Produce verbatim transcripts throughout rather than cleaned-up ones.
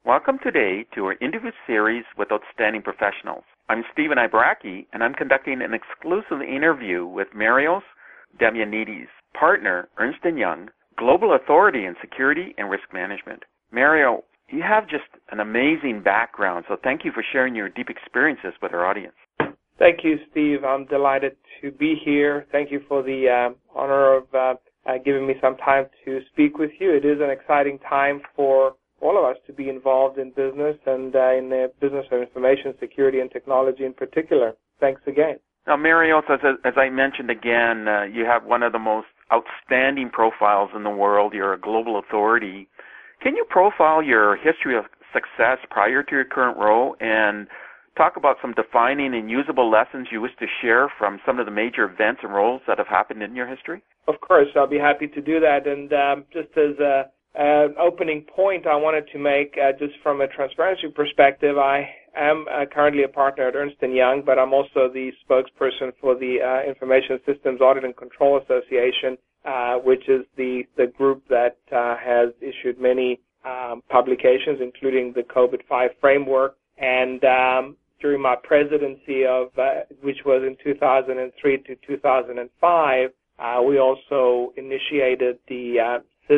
Welcome today to our interview series with outstanding professionals. I'm Stephen Ibaraki, and I'm conducting an exclusive interview with Marios Damianidis, partner, Ernst and Young, global authority in security and risk management. Mario, you have just an amazing background, so thank you for sharing your deep experiences with our audience. Thank you, Steve. I'm delighted to be here. Thank you for the uh, honor of uh, uh, giving me some time to speak with you. It is an exciting time for all of us to be involved in business and uh, in the business of information security and technology in particular. Thanks again. Now, Marios, as, as I mentioned again, uh, you have one of the most outstanding profiles in the world. You're a global authority. Can you profile your history of success prior to your current role and talk about some defining and usable lessons you wish to share from some of the major events and roles that have happened in your history? Of course, I'll be happy to do that. And um, just as a An uh, opening point I wanted to make, uh, just from a transparency perspective, I am uh, currently a partner at Ernst and Young, but I'm also the spokesperson for the uh, Information Systems Audit and Control Association, uh, which is the, the group that uh, has issued many um, publications, including the COVID five framework. And um, during my presidency, of uh, which was in two thousand three to two thousand five, uh, we also initiated the uh,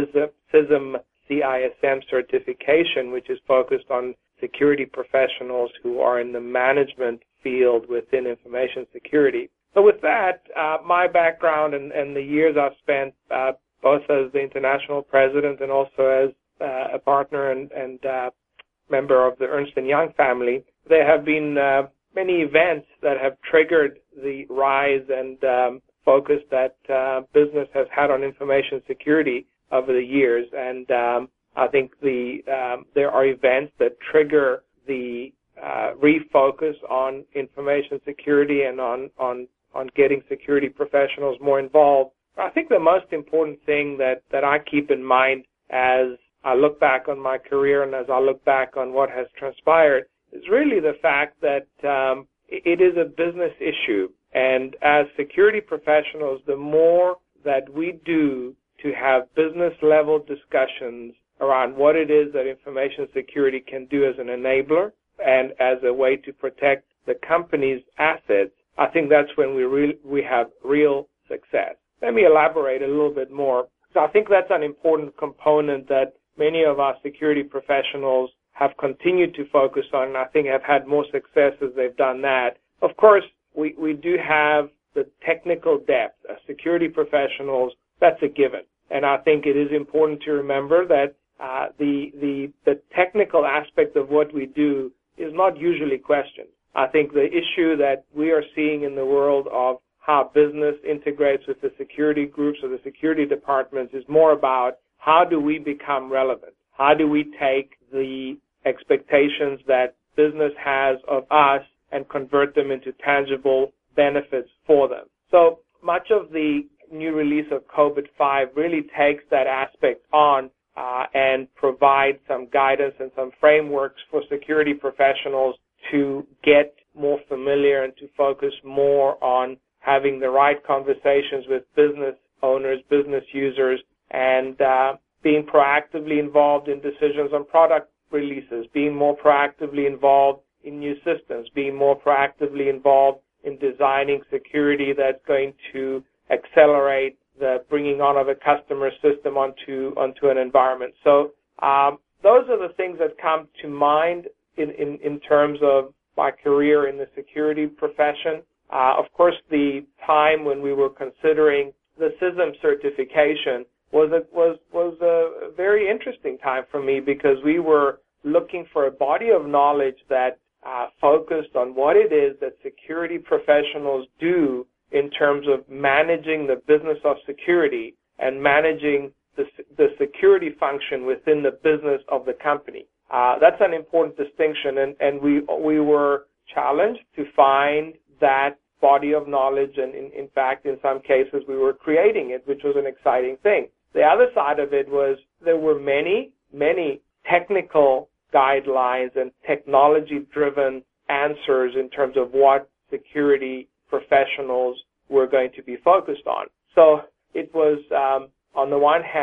C I S M C I S M certification, which is focused on security professionals who are in the management field within information security. So with that, uh, my background and, and the years I've spent uh, both as the international president and also as uh, a partner and, and uh, member of the Ernst and Young family, there have been uh, many events that have triggered the rise and um, focus that uh, business has had on information security over the years, and um, I think the um, there are events that trigger the uh, refocus on information security and on, on, on getting security professionals more involved. I think the most important thing that, that I keep in mind as I look back on my career and as I look back on what has transpired is really the fact that um, it is a business issue, and as security professionals, the more that we do to have business-level discussions around what it is that information security can do as an enabler and as a way to protect the company's assets, I think that's when we re- we have real success. Let me elaborate a little bit more. So I think that's an important component that many of our security professionals have continued to focus on, and I think have had more success as they've done that. Of course, we, we do have the technical depth as security professionals. That's a given. And I think it is important to remember that uh, the, the the technical aspect of what we do is not usually questioned. I think the issue that we are seeing in the world of how business integrates with the security groups or the security departments is more about how do we become relevant? How do we take the expectations that business has of us and convert them into tangible benefits for them? So much of the new release of COVID five really takes that aspect on uh, and provides some guidance and some frameworks for security professionals to get more familiar and to focus more on having the right conversations with business owners, business users, and uh, being proactively involved in decisions on product releases, being more proactively involved in new systems, being more proactively involved in designing security that's going to accelerate the bringing on of a customer system onto onto an environment. So um, those are the things that come to mind in, in, in terms of my career in the security profession. Uh, of course, the time when we were considering the C I S M certification was a, was was a very interesting time for me because we were looking for a body of knowledge that uh, focused on what it is that security professionals do in terms of managing the business of security and managing the, the security function within the business of the company. Uh, that's an important distinction, and, and we we were challenged to find that body of knowledge, and in, in fact, in some cases, we were creating it, which was an exciting thing. The other side of it was there were many, many technical guidelines and technology-driven answers in terms of what security professionals were going to be focused on. So it was, um, on the one hand,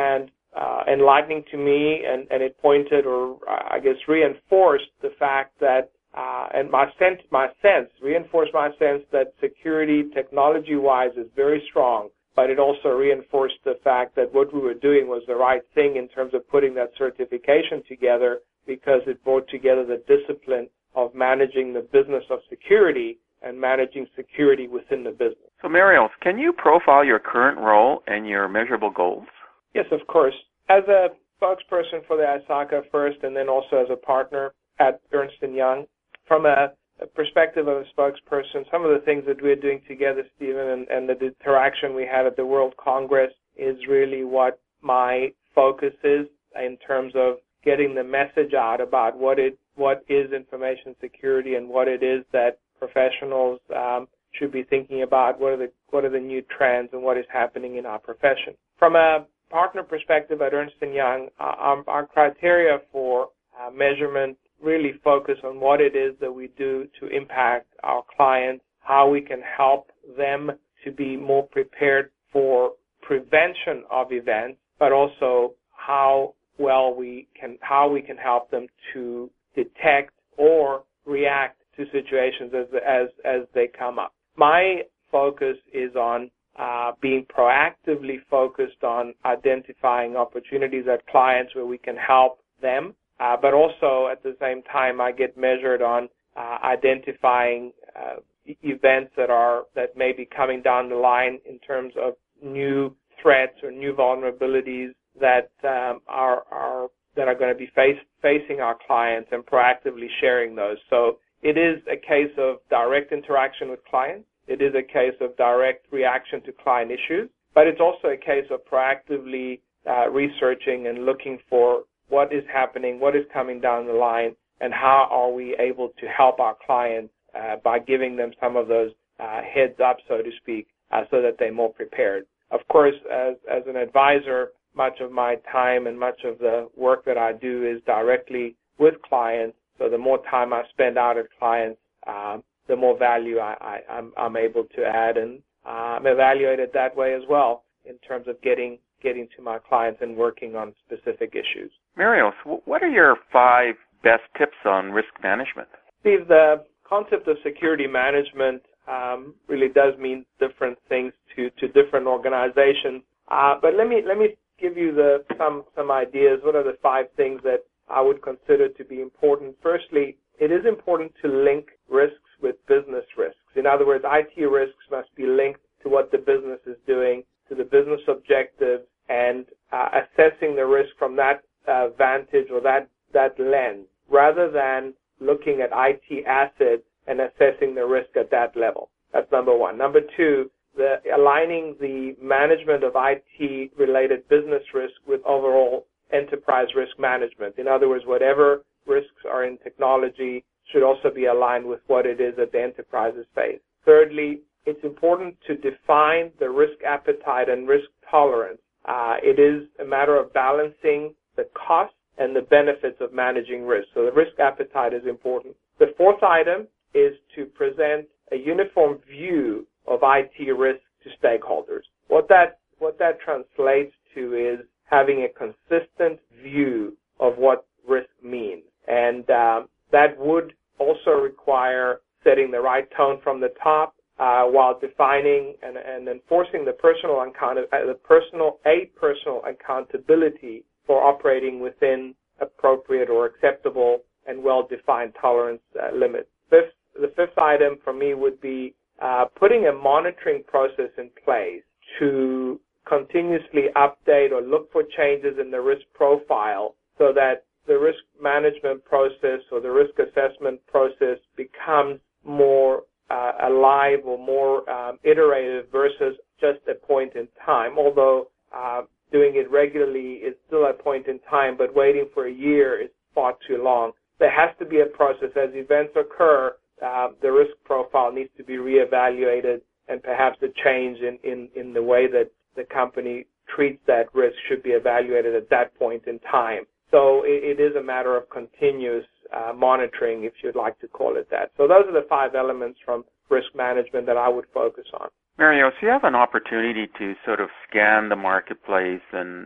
uh, enlightening to me, and, and it pointed, or I guess reinforced the fact that, uh, and my sense, my sense, reinforced my sense that security technology-wise is very strong, but it also reinforced the fact that what we were doing was the right thing in terms of putting that certification together, because it brought together the discipline of managing the business of security and managing security within the business. So, Marios, can you profile your current role and your measurable goals? Yes, of course. As a spokesperson for the I S A C A first, and then also as a partner at Ernst and Young, from a, a perspective of a spokesperson, some of the things that we're doing together, Stephen, and, and the interaction we had at the World Congress is really what my focus is in terms of getting the message out about what it what is information security and what it is that professionals um, should be thinking about. What are the what are the new trends and what is happening in our profession? From a partner perspective at Ernst and Young, uh, our, our criteria for uh, measurement really focus on what it is that we do to impact our clients, how we can help them to be more prepared for prevention of events, but also how well we can how we can help them to detect or react to situations as as as they come up. My focus is on uh, being proactively focused on identifying opportunities at clients where we can help them, uh, but also at the same time I get measured on uh, identifying uh, events that are that may be coming down the line in terms of new threats or new vulnerabilities that um, are, are that are going to be face, facing our clients, and proactively sharing those. So it is a case of direct interaction with clients. It is a case of direct reaction to client issues, but it's also a case of proactively uh, researching and looking for what is happening, what is coming down the line, and how are we able to help our clients uh, by giving them some of those uh, heads up, so to speak, uh, so that they're more prepared. Of course, as, as an advisor, much of my time and much of the work that I do is directly with clients. So the more time I spend out at clients, um, the more value I, I, I'm, I'm able to add, and uh, I'm evaluated that way as well in terms of getting getting to my clients and working on specific issues. Marios, what are your five best tips on risk management? Steve, the concept of security management um, really does mean different things to, to different organizations. Uh, but let me let me give you the some some ideas. What are the five things that I would consider to be important? Firstly, it is important to link risks with business risks. In other words, I T risks must be linked to what the business is doing, to the business objectives, and uh, assessing the risk from that uh, vantage or that, that lens, rather than looking at I T assets and assessing the risk at that level. That's number one. Number two, the aligning the management of I T-related business risk with overall enterprise risk management. In other words, whatever risks are in technology should also be aligned with what it is that the enterprises face. Thirdly, it's important to define the risk appetite and risk tolerance. Uh, it is a matter of balancing the cost and the benefits of managing risk. So the risk appetite is important. The fourth item is to present a uniform view of I T risk to stakeholders. What that what that translates to is having a consistent view of what risk means, and um, that would also require setting the right tone from the top uh, while defining and, and enforcing the personal account uh, the personal a personal accountability for operating within appropriate or acceptable and well-defined tolerance uh, limits. Fifth, the fifth item for me would be uh, putting a monitoring process in place to continuously update or look for changes in the risk profile so that the risk management process or the risk assessment process becomes more uh, alive or more um, iterative versus just a point in time. Although uh, doing it regularly is still a point in time, but waiting for a year is far too long. There has to be a process. As events occur, uh, the risk profile needs to be reevaluated, and perhaps a change in, in, in the way that the company treats that risk should be evaluated at that point in time. So it, it is a matter of continuous uh, monitoring, if you'd like to call it that. So those are the five elements from risk management that I would focus on. Marios, you have an opportunity to sort of scan the marketplace and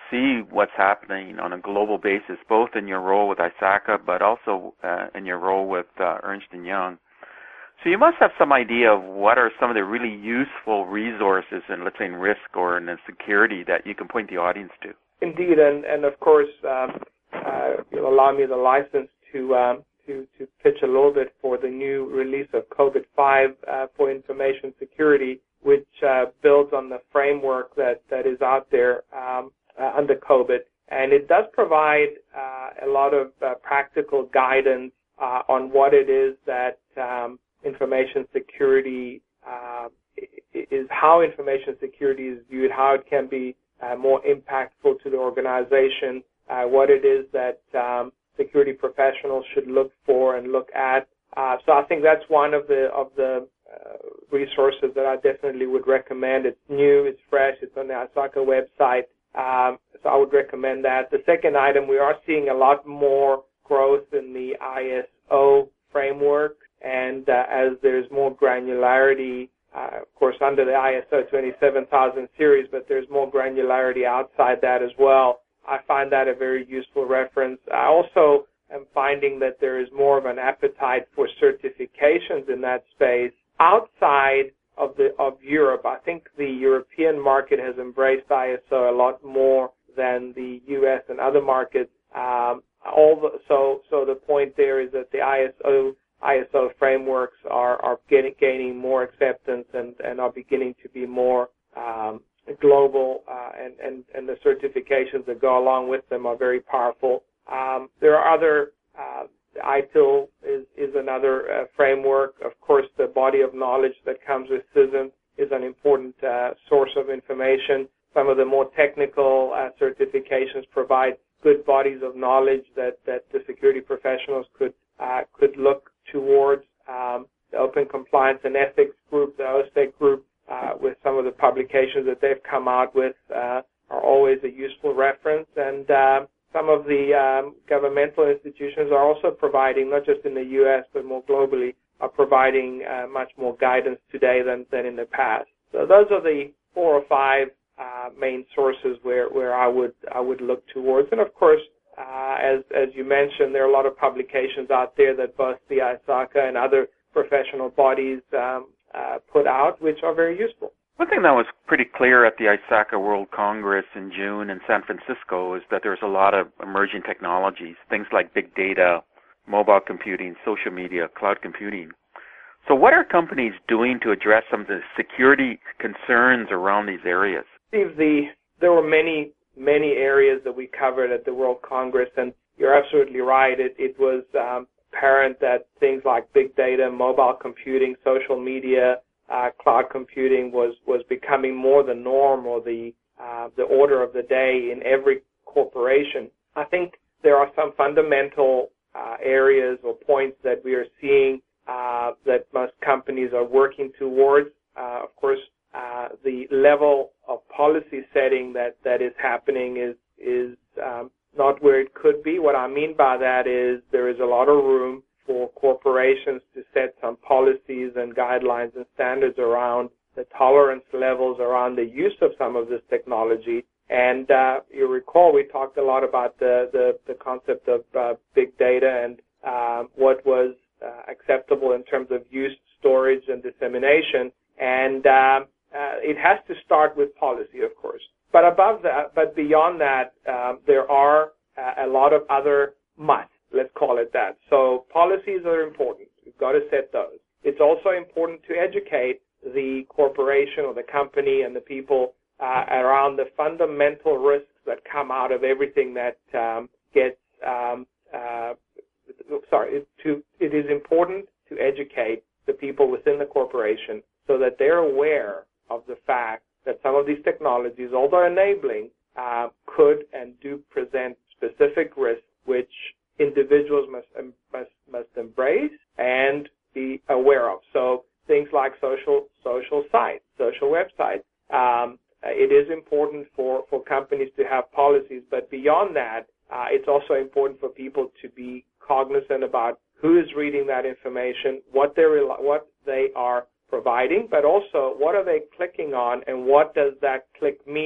see what's happening on a global basis, both in your role with ISACA, but also uh, in your role with uh, Ernst and Young. So you must have some idea of what are some of the really useful resources in, let's say, in risk or in security that you can point the audience to. Indeed, and, and of course, um, uh, you'll allow me the license to um, to to pitch a little bit for the new release of COVID five uh, for information security, which uh, builds on the framework that, that is out there um, uh, under COVID. And it does provide uh, a lot of uh, practical guidance uh, on what it is that um, information security uh, is, how information security is viewed, how it can be uh, more impactful to the organization, uh, what it is that um, security professionals should look for and look at. Uh, so I think that's one of the of the Uh, resources that I definitely would recommend. It's new, it's fresh, it's on the ISACA website, um, so I would recommend that. The second item, we are seeing a lot more growth in the I S O framework, and uh, as there's more granularity, uh, of course, under the I S O twenty-seven thousand series, but there's more granularity outside that as well. I find that a very useful reference. I also am finding that there is more of an appetite for certifications in that space. Outside of the of Europe, I think the European market has embraced I S O a lot more than the U S and other markets. Um, all the, so so the point there is that the I S O I S O frameworks are are getting gaining more acceptance and, and are beginning to be more um, global, uh, and and and the certifications that go along with them are very powerful. Um, there are other. Uh, I T I L is, is another uh, framework. Of course, the body of knowledge that comes with C I S M is an important uh, source of information. Some of the more technical uh, certifications provide good bodies of knowledge that, that the security professionals could uh, could look towards. Um, the Open Compliance and Ethics Group, the O S E C group, uh, with some of the publications that they've come out with, uh, are always a useful reference. And uh, Some of the um, governmental institutions are also providing, not just in the U S but more globally, are providing uh, much more guidance today than, than in the past. So those are the four or five uh, main sources where, where I would I would look towards. And of course, uh, as as you mentioned, there are a lot of publications out there that both the ISACA and other professional bodies um, uh, put out, which are very useful. One thing that was pretty clear at the ISACA World Congress in June in San Francisco is that there's a lot of emerging technologies, things like big data, mobile computing, social media, cloud computing. So what are companies doing to address some of the security concerns around these areas? Steve, the, there were many, many areas that we covered at the World Congress, and you're absolutely right. It, it was um, apparent that things like big data, mobile computing, social media, Uh, cloud computing was, was becoming more the norm or the uh, the order of the day in every corporation. I think there are some fundamental uh, areas or points that we are seeing uh, that most companies are working towards. Uh, of course, uh, the level of policy setting that, that is happening is is um, not where it could be. What I mean by that is there is a lot of room for corporations to set some policies and guidelines and standards around the tolerance levels around the use of some of this technology. And uh, you recall we talked a lot about the, the, the concept of uh, big data and uh, what was uh, acceptable in terms of use, storage, and dissemination. And um, uh, it has to start with policy, of course. But above that, but beyond that, uh, there are uh, a lot of other musts. Let's call it that. So policies are important. We've got to set those. It's also important to educate the corporation or the company and the people uh, around the fundamental risks that come out of everything that um, gets, um, uh, sorry, it, to, it is important to educate the people within the corporation so that they're aware of the fact that some of these technologies, although enabling, uh, could and do present specific risks which individuals must must must embrace and be aware of. So things like social social sites, social websites. Um, it is important for, for companies to have policies, but beyond that, uh, it's also important for people to be cognizant about who is reading that information, what they what they are providing, but also what are they clicking on, and what does that click mean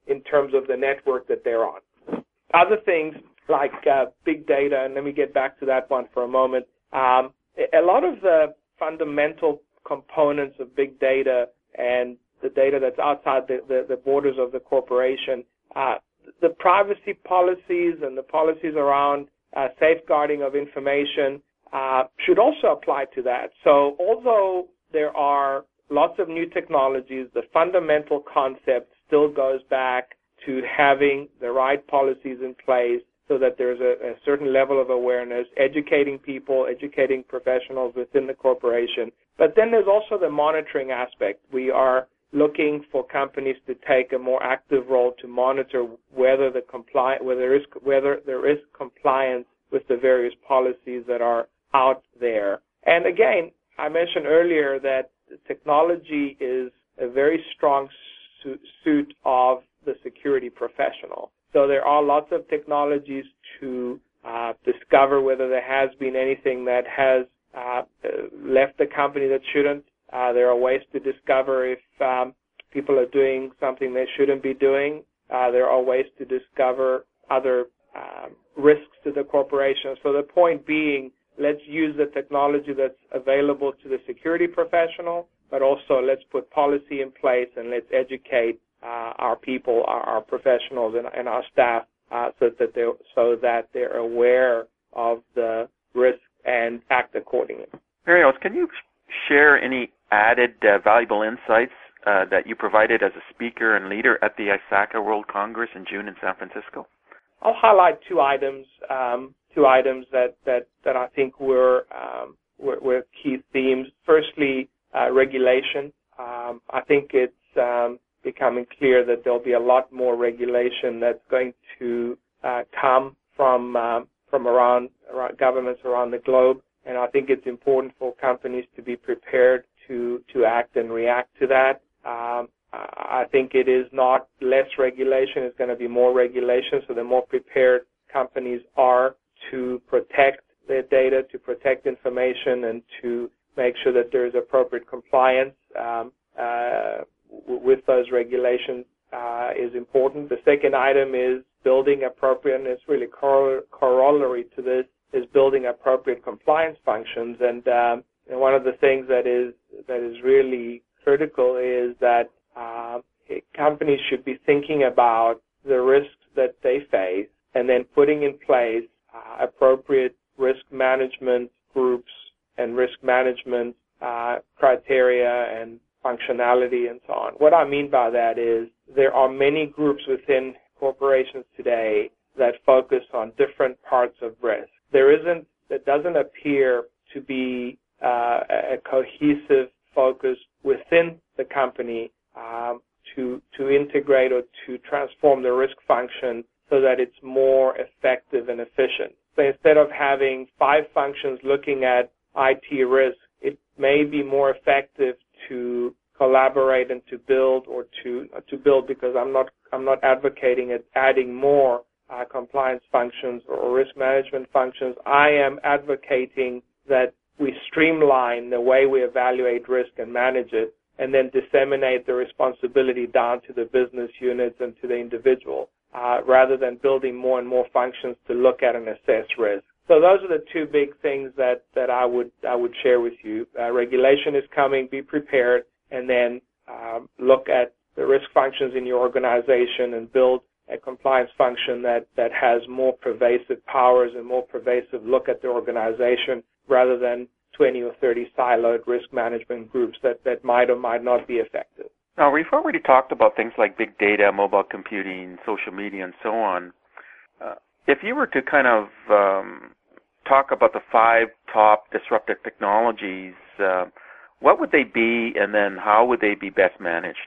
in terms of the network that they're on. Other things like uh, big data, and let me get back to that one for a moment. Um, a lot of the fundamental components of big data and the data that's outside the, the, the borders of the corporation, uh, the privacy policies and the policies around uh, safeguarding of information uh, should also apply to that. So although there are lots of new technologies, the fundamental concept still goes back to having the right policies in place so that there's a, a certain level of awareness, educating people, educating professionals within the corporation. But then there's also the monitoring aspect. We are looking for companies to take a more active role to monitor whether the compli- whether there is whether there is compliance with the various policies that are out there. And again, I mentioned earlier that technology is a very strong su- suit of the security professional. So there are lots of technologies to uh, discover whether there has been anything that has uh, left the company that shouldn't. Uh, there are ways to discover if um, people are doing something they shouldn't be doing. Uh, there are ways to discover other uh, risks to the corporation. So the point being, let's use the technology that's available to the security professional, but also let's put policy in place and let's educate uh, our people, our, our professionals, and, and our staff uh, so that they're so that they're aware of the risks and act accordingly. Marios, can you share any added uh, valuable insights uh, that you provided as a speaker and leader at the I S A C A World Congress in June in San Francisco? I'll highlight two items, um, two items that, that, that I think were, um, were, were key themes. Firstly, uh, regulation. Um, I think it's um, becoming clear that there'll be a lot more regulation that's going to uh, come from um, from around, around governments around the globe, and I think it's important for companies to be prepared to to act and react to that. Um, I think it is not less regulation, it's going to be more regulation, so the more prepared companies are to protect their data, to protect information, and to make sure that there is appropriate compliance um, uh, w- with those regulations uh, is important. The second item is building appropriate, and it's really cor- corollary to this, is building appropriate compliance functions. And, um, and one of the things that is that is really critical is that Uh, companies should be thinking about the risks that they face and then putting in place uh, appropriate risk management groups and risk management uh, criteria and functionality and so on. What I mean by that is there are many groups within corporations today that focus on different parts of risk. There isn't, there doesn't appear to be uh, a cohesive focus within the company Um, to to integrate or to transform the risk function so that it's more effective and efficient. So instead of having five functions looking at I T risk, it may be more effective to collaborate and to build or to uh, to build because I'm not I'm not advocating it adding more uh, compliance functions or risk management functions. I am advocating that we streamline the way we evaluate risk and manage it, and then disseminate the responsibility down to the business units and to the individual, uh, rather than building more and more functions to look at and assess risk. So those are the two big things that, that I would I would share with you. Uh, regulation is coming, be prepared, and then um, look at the risk functions in your organization and build a compliance function that, that has more pervasive powers and more pervasive look at the organization rather than twenty or thirty siloed risk management groups that, that might or might not be effective. Now, we've already talked about things like big data, mobile computing, social media, and so on. Uh, if you were to kind of um, talk about the five top disruptive technologies, uh, what would they be, and then how would they be best managed?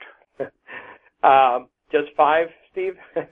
um, just five, Steve?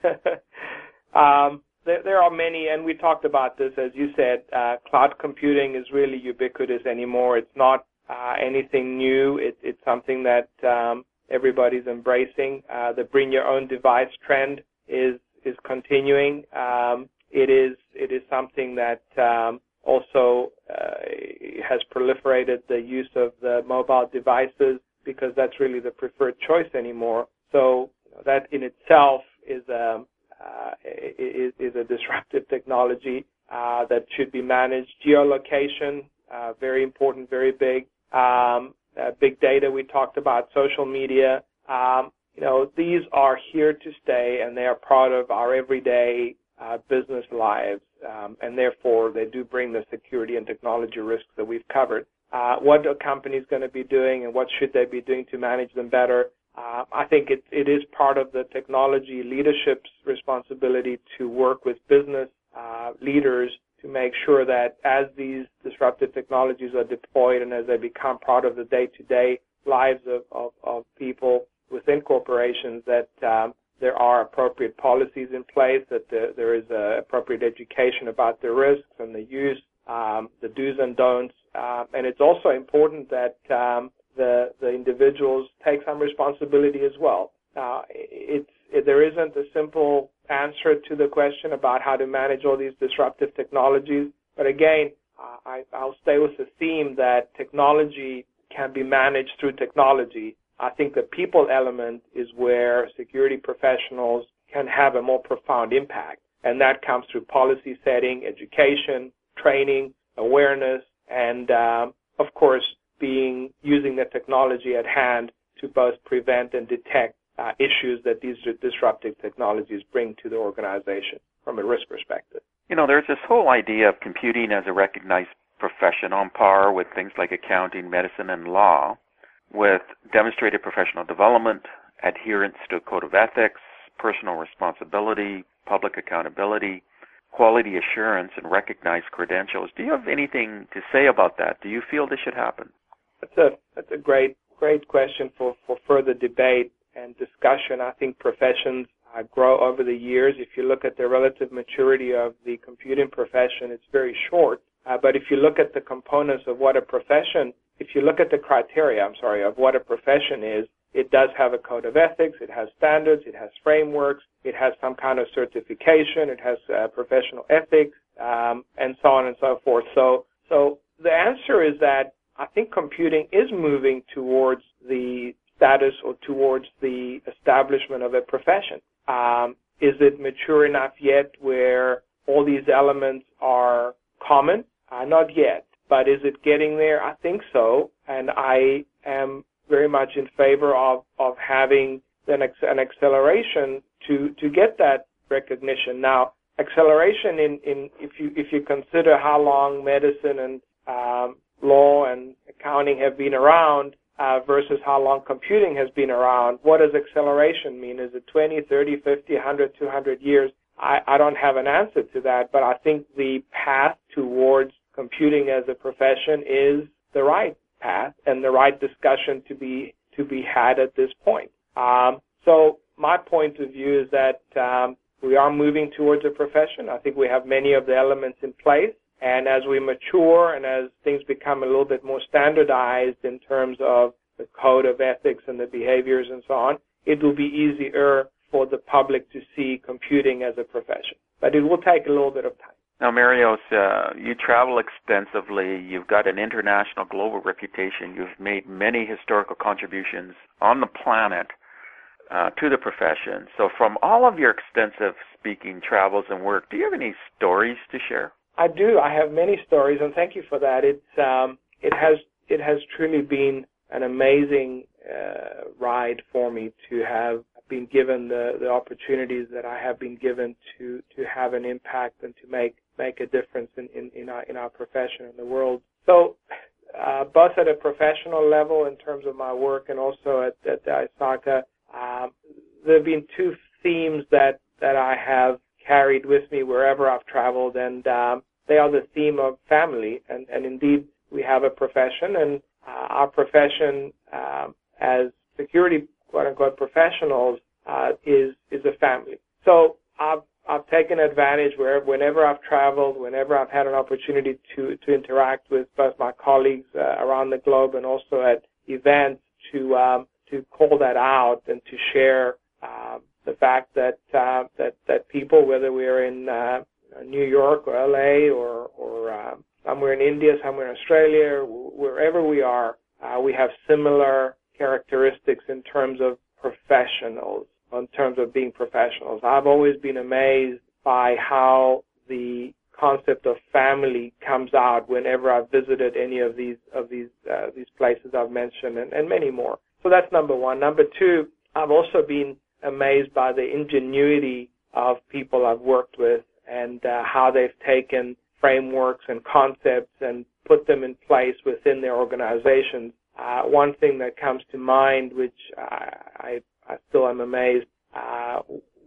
um, There, there are many, and we talked about this, as you said, uh, cloud computing is really ubiquitous anymore. It's not uh, anything new. It, it's something that um, everybody's embracing. Uh, the bring your own device trend is is continuing. Um, it is it is something that um, also uh, has proliferated the use of the mobile devices because that's really the preferred choice anymore. So that in itself is a uh, is, is a disruptive technology uh, that should be managed. Geolocation, uh, very important, very big. Um, uh, big data, we talked about. Social media. Um, you know, these are here to stay, and they are part of our everyday uh, business lives, um, and therefore they do bring the security and technology risks that we've covered. Uh, what are companies going to be doing, and what should they be doing to manage them better? Uh, I think it, it is part of the technology leadership's responsibility to work with business uh, leaders to make sure that as these disruptive technologies are deployed and as they become part of the day-to-day lives of, of, of people within corporations, that um, there are appropriate policies in place, that there, there is uh, appropriate education about the risks and the use, um, the do's and don'ts. Uh, and it's also important that um, the, the individuals take some responsibility as well. Now, it's, it, there isn't a simple answer to the question about how to manage all these disruptive technologies. But again, uh, I, I'll stay with the theme that technology can be managed through technology. I think the people element is where security professionals can have a more profound impact. And that comes through policy setting, education, training, awareness, and, um, of course, being using the technology at hand to both prevent and detect uh, issues that these disruptive technologies bring to the organization from a risk perspective. You know, there's this whole idea of computing as a recognized profession on par with things like accounting, medicine, and law, with demonstrated professional development, adherence to a code of ethics, personal responsibility, public accountability, quality assurance, and recognized credentials. Do you have anything to say about that? Do you feel this should happen? That's a that's a great great question for, for further debate and discussion. I think professions uh, grow over the years. If you look at the relative maturity of the computing profession, it's very short. Uh, but if you look at the components of what a profession, if you look at the criteria, I'm sorry, of what a profession is, it does have a code of ethics, it has standards, it has frameworks, it has some kind of certification, it has uh, professional ethics, um, and so on and so forth. So, so the answer is that I think computing is moving towards the status or towards the establishment of a profession. Um, is it mature enough yet where all these elements are common? Uh, not yet. But is it getting there? I think so. And I am very much in favor of, of having an, an acceleration to, to get that recognition. Now, acceleration in, in if you if you consider how long medicine and um, law and accounting have been around uh, versus how long computing has been around, what does acceleration mean? Is it twenty, thirty, fifty, one hundred, two hundred years? I, I don't have an answer to that, but I think the path towards computing as a profession is the right path and the right discussion to be to be had at this point. Um, so my point of view is that um, we are moving towards a profession. I think we have many of the elements in place, and as we mature and as things become a little bit more standardized in terms of the code of ethics and the behaviors and so on, it will be easier for the public to see computing as a profession. But it will take a little bit of time. Now, Marios, uh, you travel extensively. You've got an international global reputation. You've made many historical contributions on the planet uh, to the profession. So from all of your extensive speaking travels and work, do you have any stories to share? I do. I have many stories, and thank you for that. It's um, it has it has truly been an amazing uh, ride for me to have been given the, the opportunities that I have been given to, to have an impact and to make make a difference in, in, in our in our profession in the world. So uh, both at a professional level in terms of my work and also at, at I S A C A, um, there have been two themes that, that I have carried with me wherever I've traveled, and um, they are the theme of family. And, and indeed, we have a profession, and uh, our profession um, as security quote-unquote professionals uh, is is a family. So I've I've taken advantage where whenever I've traveled, whenever I've had an opportunity to to interact with both my colleagues uh, around the globe and also at events to um, to call that out and to share uh, the fact that uh, that that people, whether we're in uh, New York or L A or or uh, somewhere in India, somewhere in Australia, wherever we are, uh, we have similar characteristics in terms of professionals. in terms of being professionals. I've always been amazed by how the concept of family comes out whenever I've visited any of these of these uh, these places I've mentioned, and, and many more. So that's number one. Number two, I've also been amazed by the ingenuity of people I've worked with and uh, how they've taken frameworks and concepts and put them in place within their organizations. Uh, one thing that comes to mind, which I, I, I still am amazed, uh,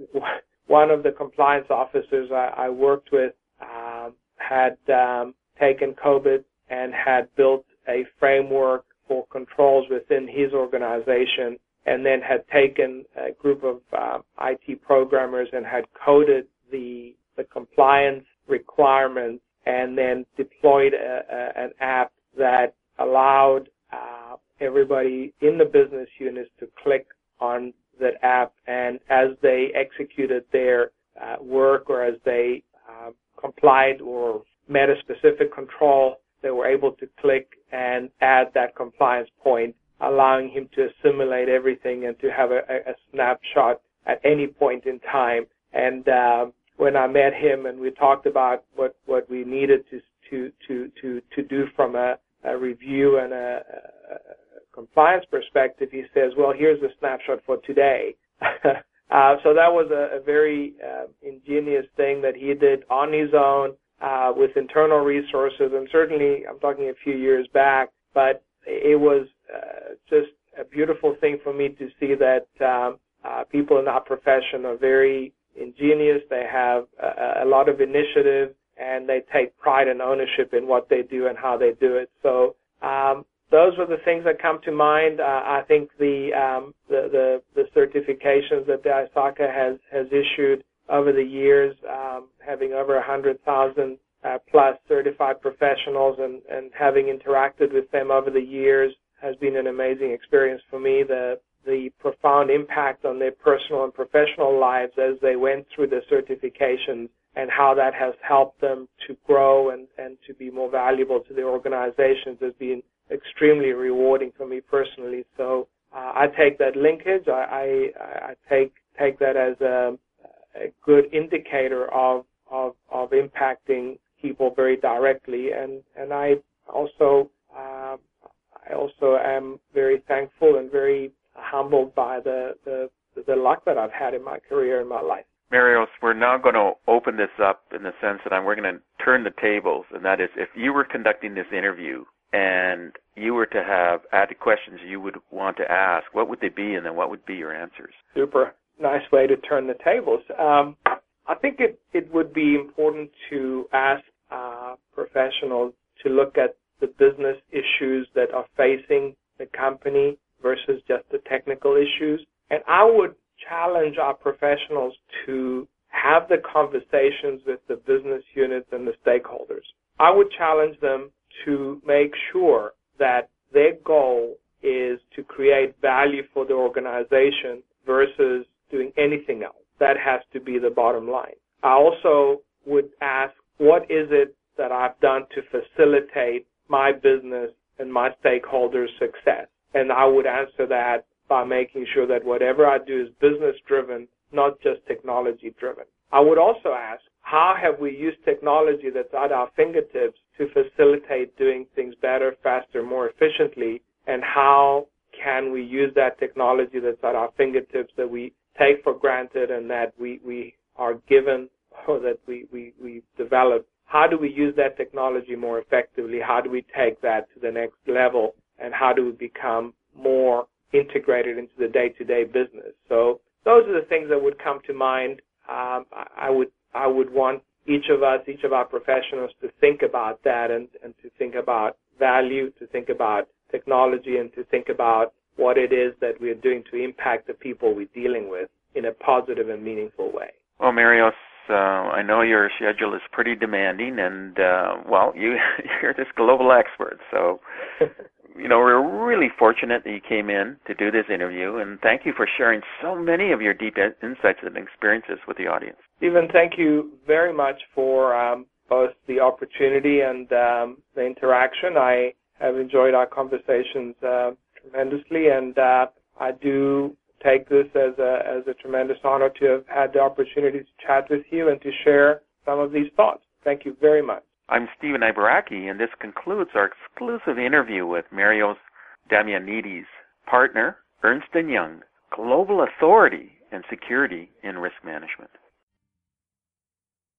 one of the compliance officers I, I worked with uh, had um, taken COVID and had built a framework for controls within his organization, and then had taken a group of uh, I T programmers and had coded the, the compliance requirements and then deployed a, a, an app that allowed uh, everybody in the business units to click on that app, and as they executed their uh, work or as they uh, complied or met a specific control, they were able to click and add that compliance point, allowing him to assimilate everything and to have a, a snapshot at any point in time. And uh, when I met him and we talked about what, what we needed to to to to, to do from a, a review and a, a compliance perspective, he says, well, here's a snapshot for today. uh, so that was a, a very uh, ingenious thing that he did on his own uh, with internal resources, and certainly I'm talking a few years back, but it was uh, just a beautiful thing for me to see that um, uh, people in our profession are very ingenious. They have a, a lot of initiative, and they take pride and ownership in what they do and how they do it. So um, those were the things that come to mind. Uh, I think the, um, the the the certifications that the I S A C A has has issued over the years, um, having over a hundred thousand uh, plus certified professionals, and and having interacted with them over the years, has been an amazing experience for me. The the profound impact on their personal and professional lives as they went through the certifications, and how that has helped them to grow and, and to be more valuable to their organizations, has been extremely rewarding for me personally. So uh, I take that linkage. I, I, I take take that as a, a good indicator of, of of impacting people very directly, and and I also uh, I also am very thankful and very humbled by the, the the luck that I've had in my career and my life. Marios, we're now going to open this up in the sense that I'm, we're going to turn the tables, and that is, if you were conducting this interview and you were to have added questions you would want to ask, what would they be, and then what would be your answers? Super nice way to turn the tables. Um, I think it, it would be important to ask uh, professionals to look at the business issues that are facing the company versus just the technical issues. And I would challenge our professionals to have the conversations with the business units and the stakeholders. I would challenge them to make sure that their goal is to create value for the organization versus doing anything else. That has to be the bottom line. I also would ask, what is it that I've done to facilitate my business and my stakeholders' success? And I would answer that by making sure that whatever I do is business-driven, not just technology-driven. I would also ask, how have we used technology that's at our fingertips to facilitate doing things better, faster, more efficiently, and how can we use that technology that's at our fingertips that we take for granted and that we, we are given or that we, we, we develop? How do we use that technology more effectively? How do we take that to the next level? And how do we become more integrated into the day-to-day business? So those are the things that would come to mind. Um, I would I would want each of us, each of our professionals, to think about that and, and to think about value, to think about technology, and to think about what it is that we're doing to impact the people we're dealing with in a positive and meaningful way. Well, Marios, uh, I know your schedule is pretty demanding, and, uh, well, you, you're this global expert, so... You know, we're really fortunate that you came in to do this interview, and thank you for sharing so many of your deep insights and experiences with the audience. Stephen, thank you very much for um, both the opportunity and um, the interaction. I have enjoyed our conversations uh, tremendously, and uh, I do take this as a, as a tremendous honor to have had the opportunity to chat with you and to share some of these thoughts. Thank you very much. I'm Stephen Ibaraki, and this concludes our exclusive interview with Marios Damianidis, partner, Ernst and Young, global authority in security and risk management.